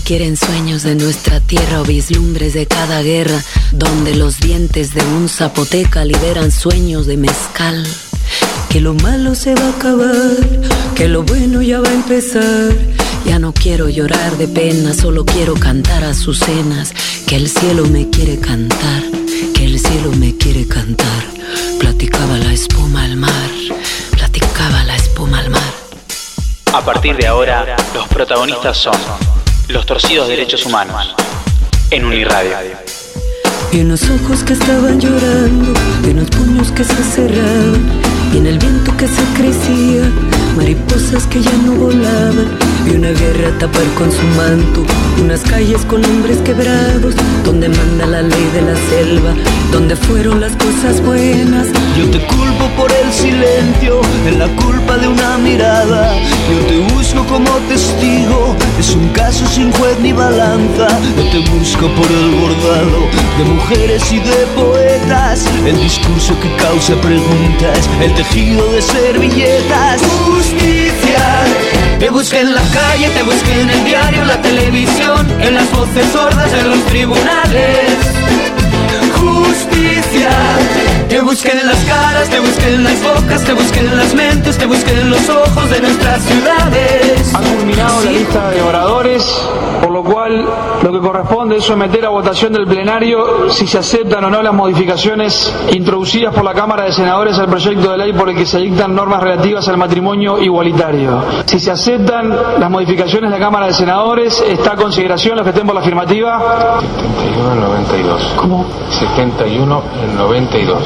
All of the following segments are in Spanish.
Quieren sueños de nuestra tierra o vislumbres de cada guerra, donde los dientes de un zapoteca liberan sueños de mezcal. Que lo malo se va a acabar, que lo bueno ya va a empezar. Ya no quiero llorar de pena, solo quiero cantar azucenas. Que el cielo me quiere cantar, que el cielo me quiere cantar. Platicaba la espuma al mar, platicaba la espuma al mar. A partir de ahora, los protagonistas son los torcidos derechos humanos en Uniradio. Y unos ojos que estaban llorando, y unos puños que se cerraban, y en el viento que se crecía, mariposas que ya no volaban, y una guerra a tapar con su manto, unas calles con hombres quebrados, donde manda la ley de la selva, donde fueron las cosas buenas. Yo te culpo por el silencio, en la culpa de una mirada. Yo te busco como testigo, es un caso sin juez ni balanza. Yo te busco por el bordado de mujeres y de poetas, el discurso que causa preguntas, el tejido de servilletas. Justicia, te busqué en la calle, te busqué en el diario, en la televisión, en las voces sordas, en los tribunales. Justicia, te busqué en las caras, te busqué en las bocas, te busqué en las mentes, te busqué en los ojos de nuestras ciudades. Ha culminado la lista de oradores, por lo cual lo que corresponde es someter a votación del plenario si se aceptan o no las modificaciones introducidas por la Cámara de Senadores al proyecto de ley por el que se dictan normas relativas al matrimonio igualitario. Si se aceptan las modificaciones de la Cámara de Senadores, está a consideración los que estén por la afirmativa. 71 en 92. ¿Cómo? 71 en 92.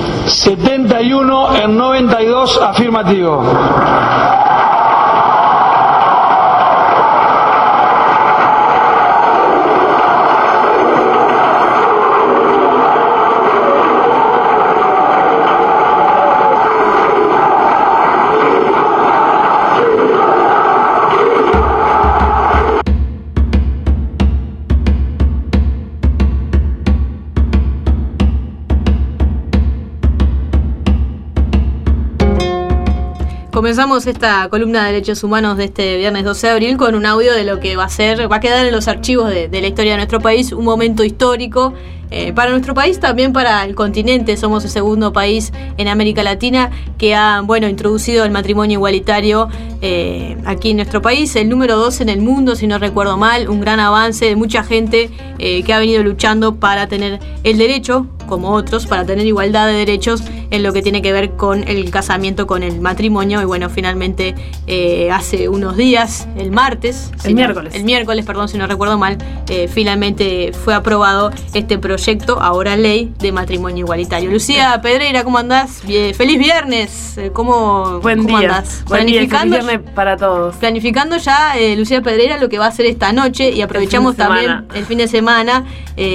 71 en 92, afirmativo. Comenzamos esta columna de derechos humanos de este viernes 12 de abril con un audio de lo que va a quedar en los archivos de la historia de nuestro país, un momento histórico para nuestro país, también para el continente. Somos el segundo país en América Latina que ha introducido el matrimonio igualitario aquí en nuestro país, el número 2 en el mundo, si no recuerdo mal, un gran avance de mucha gente que ha venido luchando para tener el derecho, como otros, para tener igualdad de derechos en lo que tiene que ver con el casamiento, con el matrimonio. Y bueno, finalmente hace unos días, el miércoles, si no recuerdo mal, finalmente fue aprobado este proyecto, ahora ley de matrimonio igualitario. Lucía Pedreira, ¿cómo andás? Feliz viernes. ¿Cómo andás? Buen día, feliz viernes para todos. Planificando ya, Lucía Pedreira, lo que va a hacer esta noche, y aprovechamos también el fin de semana,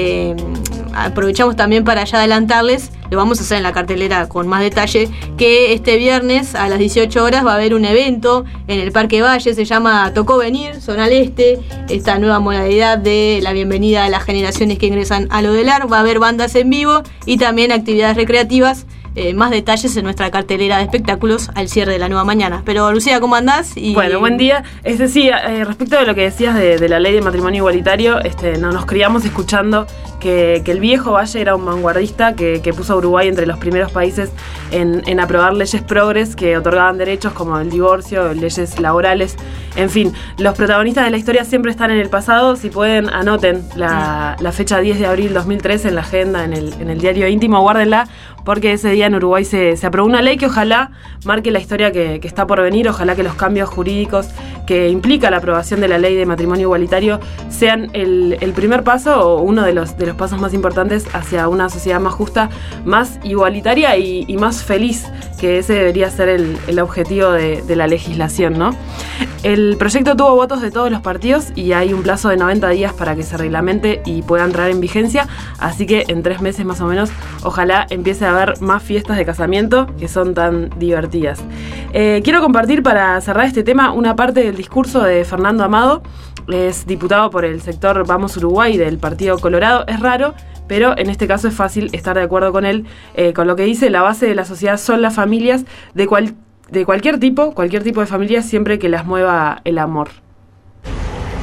aprovechamos también para ya adelantarles, lo vamos a hacer en la cartelera con más detalle, que este viernes a las 18 horas va a haber un evento en el Parque Valle, se llama Tocó Venir, Zona al Este, esta nueva modalidad de la bienvenida a las generaciones que ingresan a lo del AR. Va a haber bandas en vivo y también actividades recreativas. Más detalles en nuestra cartelera de espectáculos al cierre de la nueva mañana. Pero Lucía, ¿cómo andás? Bueno, buen día. Respecto de lo que decías de la ley de matrimonio igualitario, nos criamos escuchando que el viejo Valle era un vanguardista que puso a Uruguay entre los primeros países en aprobar leyes progres que otorgaban derechos como el divorcio, leyes laborales. En fin, los protagonistas de la historia siempre están en el pasado. Si pueden, anoten la fecha 10 de abril 2013 en la agenda, en el diario íntimo, guárdenla, porque ese día en Uruguay se aprobó una ley que ojalá marque la historia que está por venir. Ojalá que los cambios jurídicos que implica la aprobación de la ley de matrimonio igualitario sean el primer paso, o uno de los pasos más importantes hacia una sociedad más justa, más igualitaria y más feliz, que ese debería ser el objetivo de la legislación, ¿no? El proyecto tuvo votos de todos los partidos y hay un plazo de 90 días para que se reglamente y pueda entrar en vigencia, así que en 3 meses más o menos ojalá empiece a haber más fiestas de casamiento que son tan divertidas. Quiero compartir, para cerrar este tema, una parte del discurso de Fernando Amado. Es diputado por el sector Vamos Uruguay del Partido Colorado. Es raro, pero en este caso es fácil estar de acuerdo con él, con lo que dice: la base de la sociedad son las familias de cualquier tipo de familias, siempre que las mueva el amor.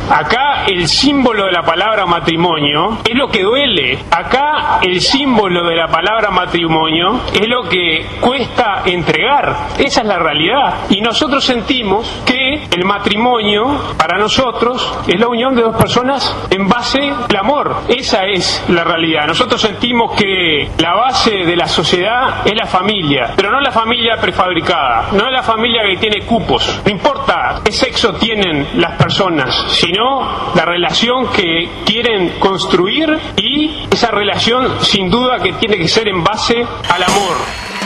Acá el símbolo de la palabra matrimonio es lo que duele. Acá el símbolo de la palabra matrimonio es lo que cuesta entregar. Esa es la realidad. Y nosotros sentimos que el matrimonio, para nosotros, es la unión de dos personas en base al amor. Esa es la realidad. Nosotros sentimos que la base de la sociedad es la familia, pero no la familia prefabricada, no es la familia que tiene cupos. No importa qué sexo tienen las personas, sino la relación que quieren construir, y esa relación sin duda que tiene que ser en base al amor.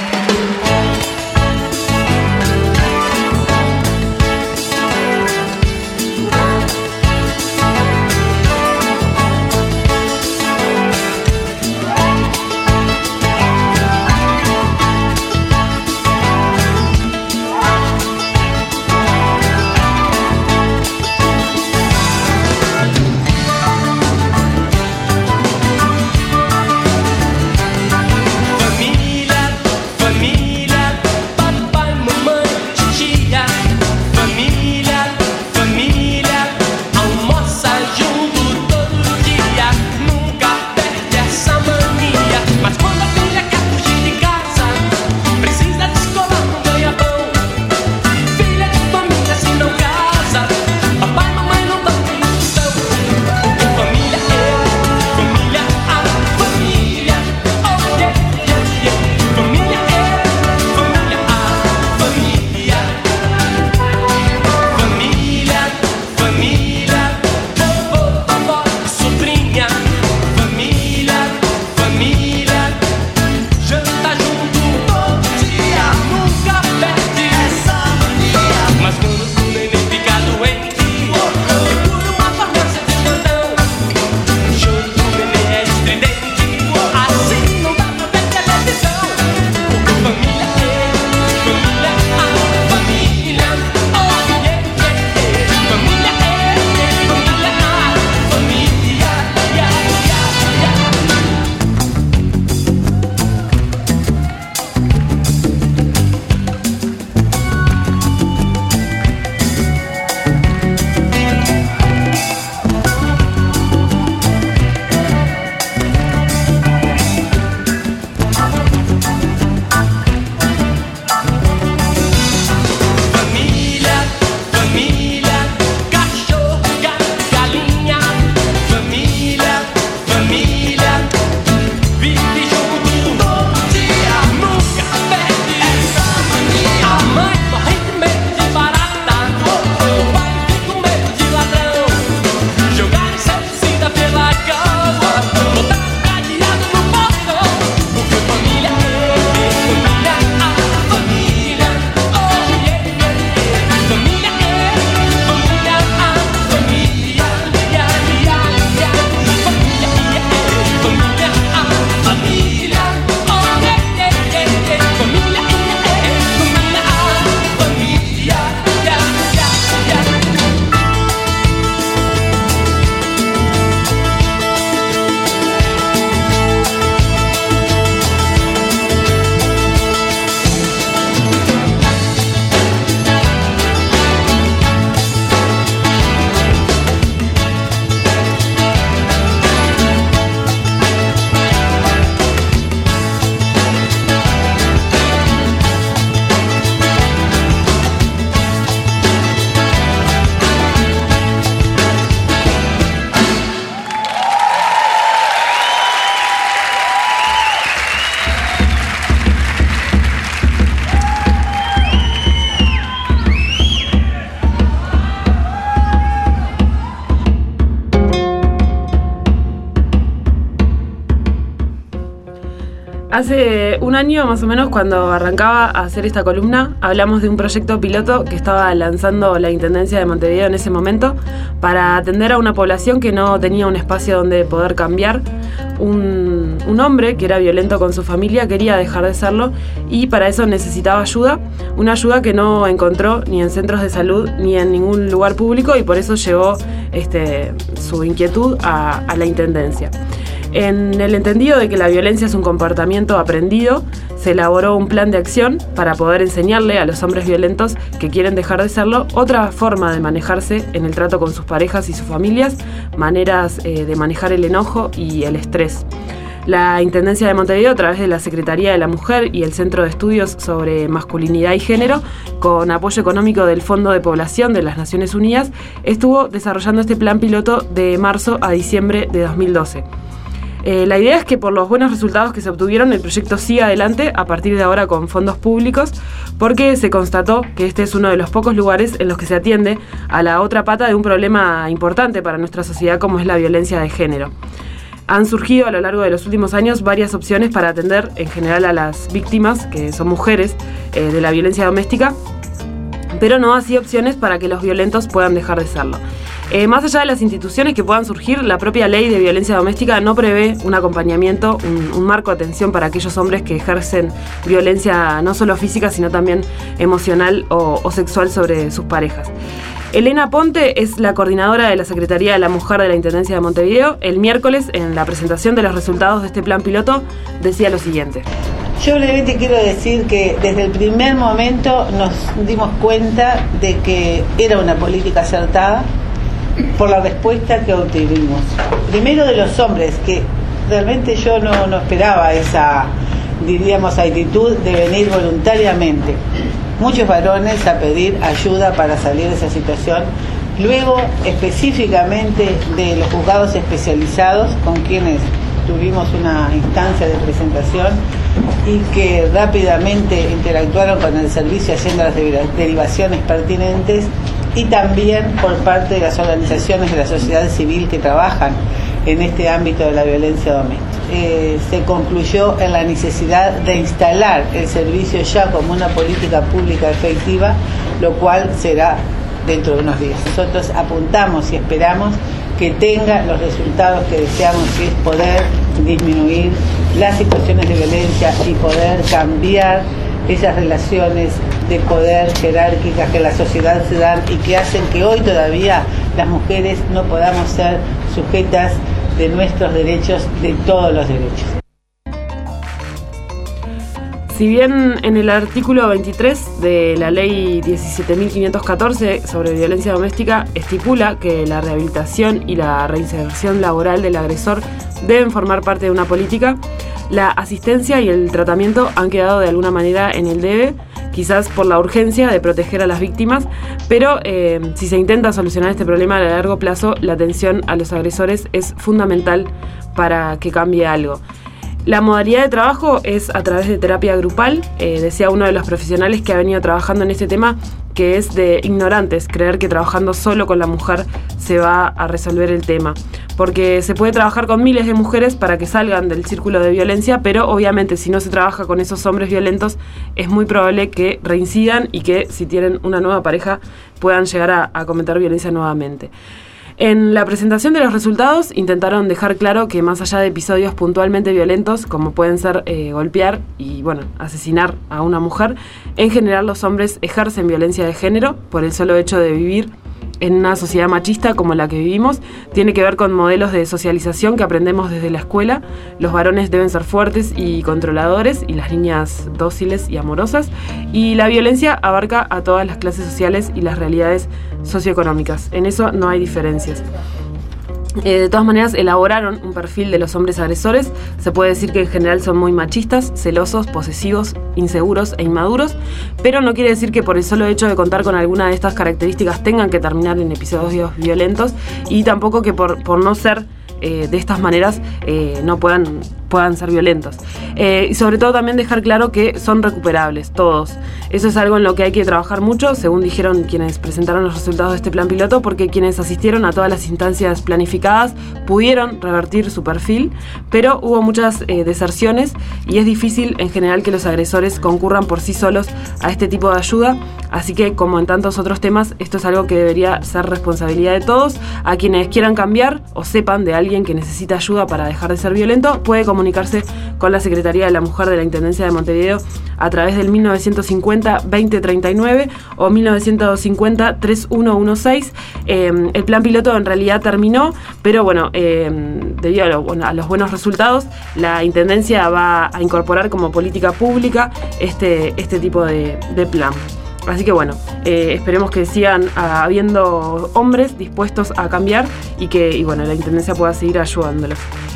Hace un año más o menos, cuando arrancaba a hacer esta columna, hablamos de un proyecto piloto que estaba lanzando la Intendencia de Montevideo en ese momento para atender a una población que no tenía un espacio donde poder cambiar. Un hombre que era violento con su familia quería dejar de serlo y para eso necesitaba ayuda, una ayuda que no encontró ni en centros de salud ni en ningún lugar público, y por eso llevó su inquietud a la Intendencia. En el entendido de que la violencia es un comportamiento aprendido, se elaboró un plan de acción para poder enseñarle a los hombres violentos que quieren dejar de serlo otra forma de manejarse en el trato con sus parejas y sus familias, maneras de manejar el enojo y el estrés. La Intendencia de Montevideo, a través de la Secretaría de la Mujer y el Centro de Estudios sobre Masculinidad y Género, con apoyo económico del Fondo de Población de las Naciones Unidas, estuvo desarrollando este plan piloto de marzo a diciembre de 2012. La idea es que por los buenos resultados que se obtuvieron, el proyecto siga adelante a partir de ahora con fondos públicos, porque se constató que este es uno de los pocos lugares en los que se atiende a la otra pata de un problema importante para nuestra sociedad, como es la violencia de género. Han surgido a lo largo de los últimos años varias opciones para atender en general a las víctimas, que son mujeres, de la violencia doméstica, pero no así opciones para que los violentos puedan dejar de serlo. Más allá de las instituciones que puedan surgir, la propia ley de violencia doméstica no prevé un acompañamiento, un marco de atención para aquellos hombres que ejercen violencia no solo física, sino también emocional o sexual sobre sus parejas. Elena Ponte es la coordinadora de la Secretaría de la Mujer de la Intendencia de Montevideo. El miércoles, en la presentación de los resultados de este plan piloto, decía lo siguiente. Yo brevemente quiero decir que desde el primer momento nos dimos cuenta de que era una política acertada por la respuesta que obtuvimos. Primero de los hombres, que realmente yo no esperaba esa, diríamos, actitud de venir voluntariamente. Muchos varones a pedir ayuda para salir de esa situación. Luego, específicamente de los juzgados especializados, con quienes tuvimos una instancia de presentación y que rápidamente interactuaron con el servicio haciendo las derivaciones pertinentes, y también por parte de las organizaciones de la sociedad civil que trabajan en este ámbito de la violencia doméstica. Se concluyó en la necesidad de instalar el servicio ya como una política pública efectiva, lo cual será dentro de unos días. Nosotros apuntamos y esperamos que tenga los resultados que deseamos, que es poder disminuir las situaciones de violencia y poder cambiar esas relaciones de poder jerárquicas que en la sociedad se dan y que hacen que hoy todavía las mujeres no podamos ser sujetas de nuestros derechos, de todos los derechos. Si bien en el artículo 23 de la ley 17.514 sobre violencia doméstica estipula que la rehabilitación y la reinserción laboral del agresor deben formar parte de una política, la asistencia y el tratamiento han quedado de alguna manera en el debe, quizás por la urgencia de proteger a las víctimas, pero si se intenta solucionar este problema a largo plazo, la atención a los agresores es fundamental para que cambie algo. La modalidad de trabajo es a través de terapia grupal, decía uno de los profesionales que ha venido trabajando en este tema, que es de ignorantes creer que trabajando solo con la mujer se va a resolver el tema, porque se puede trabajar con miles de mujeres para que salgan del círculo de violencia, pero obviamente si no se trabaja con esos hombres violentos es muy probable que reincidan y que si tienen una nueva pareja puedan llegar a cometer violencia nuevamente. En la presentación de los resultados intentaron dejar claro que más allá de episodios puntualmente violentos, como pueden ser golpear y asesinar a una mujer, en general los hombres ejercen violencia de género por el solo hecho de vivir en una sociedad machista como la que vivimos. Tiene que ver con modelos de socialización que aprendemos desde la escuela. Los varones deben ser fuertes y controladores y las niñas dóciles y amorosas. Y la violencia abarca a todas las clases sociales y las realidades socioeconómicas. En eso no hay diferencias. De todas maneras, elaboraron un perfil de los hombres agresores. Se puede decir que en general son muy machistas, celosos, posesivos, inseguros e inmaduros, pero no quiere decir que por el solo hecho de contar con alguna de estas características tengan que terminar en episodios violentos, y tampoco que por no ser de estas maneras no puedan ser violentos. Y sobre todo también dejar claro que son recuperables, todos. Eso es algo en lo que hay que trabajar mucho, según dijeron quienes presentaron los resultados de este plan piloto, porque quienes asistieron a todas las instancias planificadas pudieron revertir su perfil, pero hubo muchas deserciones y es difícil en general que los agresores inversores concurran por sí solos a este tipo de ayuda. Así que, como en tantos otros temas, esto es algo que debería ser responsabilidad de todos. A quienes quieran cambiar o sepan de alguien que necesita ayuda para dejar de ser violento, puede comunicarse con la Secretaría de la Mujer de la Intendencia de Montevideo a través del 1950-2039 o 1950-3116. El plan piloto en realidad terminó, pero bueno, debido a los buenos resultados, la Intendencia va a incorporar como política pública este tipo de plan. Así que bueno, esperemos que sigan habiendo hombres dispuestos a cambiar y bueno, la Intendencia pueda seguir ayudándolos.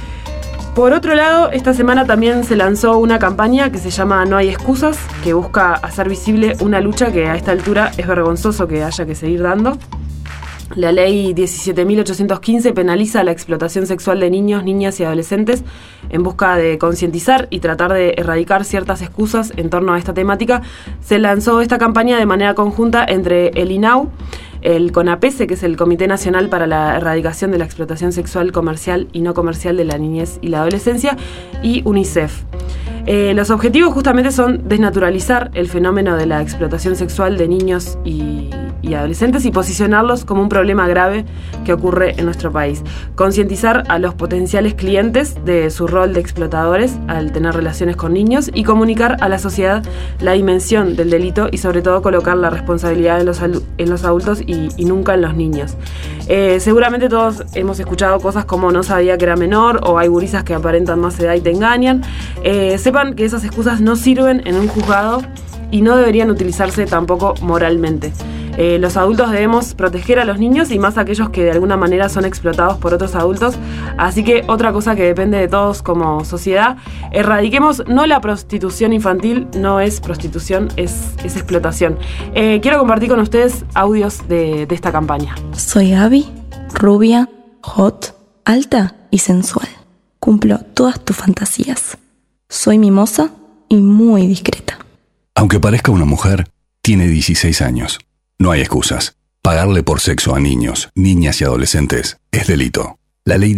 Por otro lado, esta semana también se lanzó una campaña que se llama No hay excusas, que busca hacer visible una lucha que a esta altura es vergonzoso que haya que seguir dando. La ley 17.815 penaliza la explotación sexual de niños, niñas y adolescentes en busca de concientizar y tratar de erradicar ciertas excusas en torno a esta temática. Se lanzó esta campaña de manera conjunta entre el INAU, el CONAPESE, que es el Comité Nacional para la Erradicación de la Explotación Sexual Comercial y No Comercial de la Niñez y la Adolescencia, y UNICEF. Los objetivos justamente son desnaturalizar el fenómeno de la explotación sexual de niños y adolescentes y posicionarlos como un problema grave que ocurre en nuestro país. Concientizar a los potenciales clientes de su rol de explotadores al tener relaciones con niños y comunicar a la sociedad la dimensión del delito y sobre todo colocar la responsabilidad en los adultos y nunca en los niños. Seguramente todos hemos escuchado cosas como no sabía que era menor o hay gurisas que aparentan más edad y te engañan. Sepan que esas excusas no sirven en un juzgado y no deberían utilizarse tampoco moralmente. Los adultos debemos proteger a los niños y más a aquellos que de alguna manera son explotados por otros adultos. Así que otra cosa que depende de todos como sociedad, erradiquemos no la prostitución infantil, no es prostitución, es explotación. Quiero compartir con ustedes audios de esta campaña. Soy Gaby, rubia, hot, alta y sensual. Cumplo todas tus fantasías. Soy mimosa y muy discreta. Aunque parezca una mujer, tiene 16 años. No hay excusas. Pagarle por sexo a niños, niñas y adolescentes es delito. La ley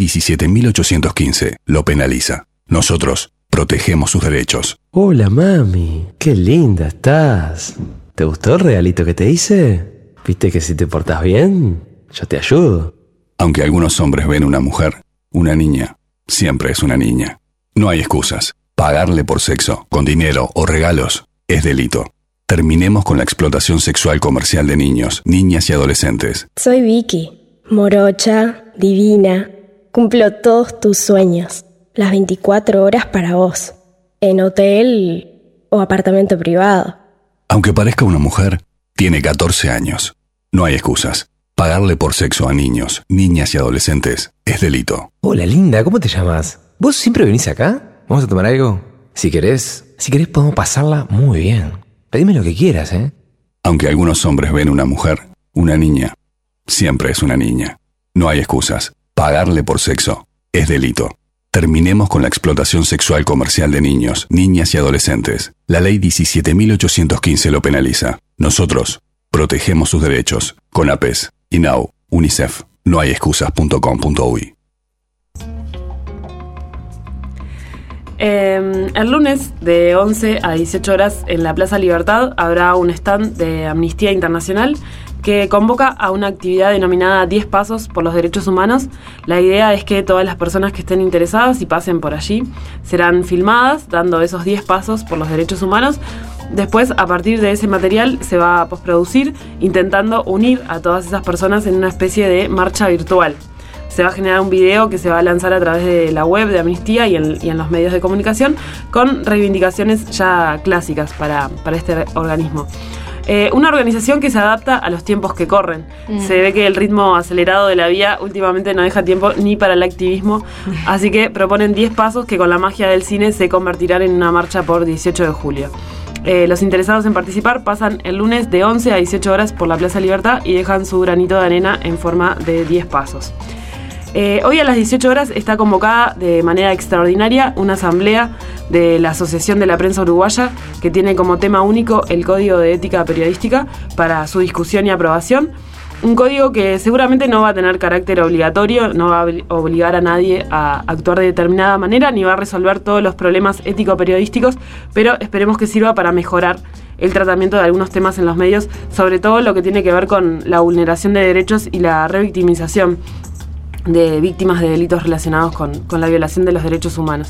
17.815 lo penaliza. Nosotros protegemos sus derechos. Hola mami, qué linda estás. ¿Te gustó el regalito que te hice? ¿Viste que si te portas bien, yo te ayudo? Aunque algunos hombres ven una mujer, una niña siempre es una niña. No hay excusas. Pagarle por sexo, con dinero o regalos, es delito. Terminemos con la explotación sexual comercial de niños, niñas y adolescentes. Soy Vicky, morocha, divina. Cumplo todos tus sueños, las 24 horas para vos, en hotel o apartamento privado. Aunque parezca una mujer, tiene 14 años. No hay excusas. Pagarle por sexo a niños, niñas y adolescentes es delito. Hola linda, ¿cómo te llamas? ¿Vos siempre venís acá? ¿Vamos a tomar algo? Si querés podemos pasarla muy bien. Pedime lo que quieras, ¿eh? Aunque algunos hombres ven una mujer, una niña siempre es una niña. No hay excusas. Pagarle por sexo es delito. Terminemos con la explotación sexual comercial de niños, niñas y adolescentes. La ley 17.815 lo penaliza. Nosotros protegemos sus derechos. CONAPES, INAU, UNICEF. nohayexcusas.com.uy. El lunes de 11 a 18 horas en la Plaza Libertad habrá un stand de Amnistía Internacional que convoca a una actividad denominada 10 pasos por los derechos humanos. La idea es que todas las personas que estén interesadas y pasen por allí serán filmadas dando esos 10 pasos por los derechos humanos. Después, a partir de ese material, se va a postproducir intentando unir a todas esas personas en una especie de marcha virtual. Se va a generar un video que se va a lanzar a través de la web de Amnistía y en los medios de comunicación con reivindicaciones ya clásicas para este organismo. Una organización que se adapta a los tiempos que corren. Se ve que el ritmo acelerado de la vía últimamente no deja tiempo ni para el activismo, así que proponen 10 pasos que con la magia del cine se convertirán en una marcha por 18 de julio. Los interesados en participar pasan el lunes de 11 a 18 horas por la Plaza Libertad y dejan su granito de arena en forma de 10 pasos. Hoy a las 18 horas está convocada de manera extraordinaria una asamblea de la Asociación de la Prensa Uruguaya que tiene como tema único el Código de Ética Periodística para su discusión y aprobación. Un código que seguramente no va a tener carácter obligatorio, no va a obligar a nadie a actuar de determinada manera, ni va a resolver todos los problemas ético-periodísticos, pero esperemos que sirva para mejorar el tratamiento de algunos temas en los medios, sobre todo lo que tiene que ver con la vulneración de derechos y la revictimización de víctimas de delitos relacionados con la violación de los derechos humanos.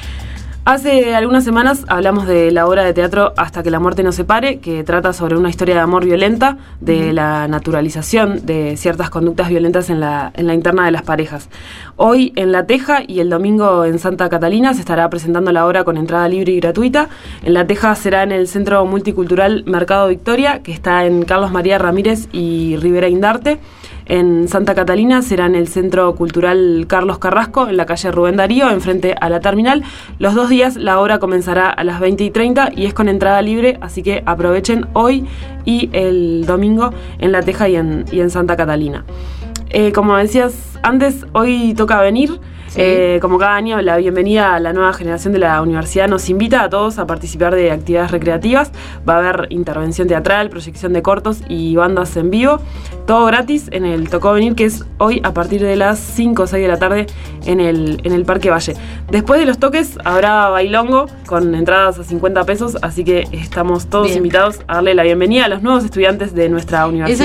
Hace algunas semanas hablamos de la obra de teatro Hasta que la muerte nos separe, que trata sobre una historia de amor violenta, de la naturalización de ciertas conductas violentas en la interna de las parejas. Hoy en La Teja y el domingo en Santa Catalina se estará presentando la obra con entrada libre y gratuita. En La Teja será en el Centro Multicultural Mercado Victoria, que está en Carlos María Ramírez y Rivera Indarte. En Santa Catalina será en el Centro Cultural Carlos Carrasco, en la calle Rubén Darío, enfrente a la terminal. Los 2 días la obra comenzará a las 20:30 y es con entrada libre, así que aprovechen hoy y el domingo en La Teja y en Santa Catalina. Como decías antes, hoy toca venir. Como cada año, la bienvenida a la nueva generación de la universidad nos invita a todos a participar de actividades recreativas. Va a haber intervención teatral, proyección de cortos y bandas en vivo. Todo gratis en el Tocó Venir, que es hoy a partir de las 5 o 6 de la tarde en el Parque Valle. Después de los toques habrá bailongo con entradas a 50 pesos, así que estamos todos invitados a darle la bienvenida a los nuevos estudiantes de nuestra universidad.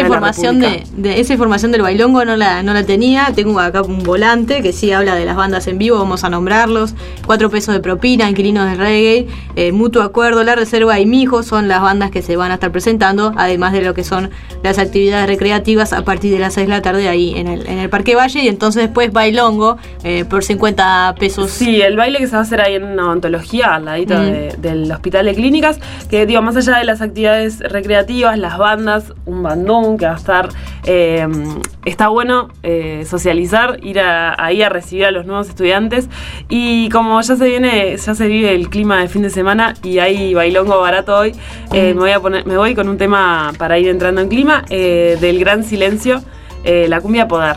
Esa información del bailongo no la tenía. Tengo acá un volante que sí habla de las bandas en vivo, vamos a nombrarlos. 4 pesos de propina, Inquilinos de Reggae, Mutuo Acuerdo, La Reserva y Mijo son las bandas que se van a estar presentando, además de lo que son las actividades recreativas a partir de las 6 de la tarde ahí en el Parque Valle, y entonces después bailongo por 50 pesos. Sí, el baile que se va a hacer ahí en una odontología al ladito del Hospital de Clínicas, que digo, más allá de las actividades recreativas, las bandas, un bandón que va a estar, está bueno socializar, ir ahí a recibir a los nuevos estudiantes, y como ya se vive el clima de fin de semana y hay bailongo barato hoy, me voy con un tema para ir entrando en clima, del Gran Silencio, la cumbia Poder.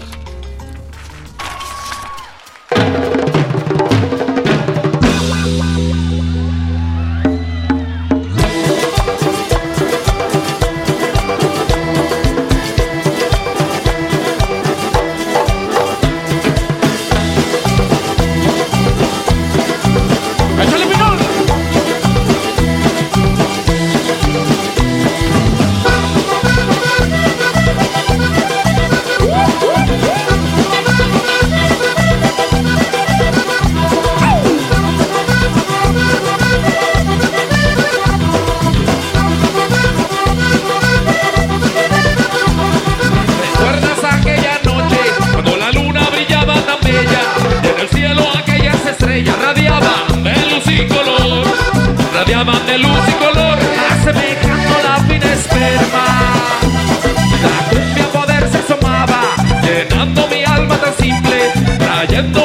De luz y color, asemejando la fina esperma. La cumbia Poder se asomaba, llenando mi alma tan simple, trayendo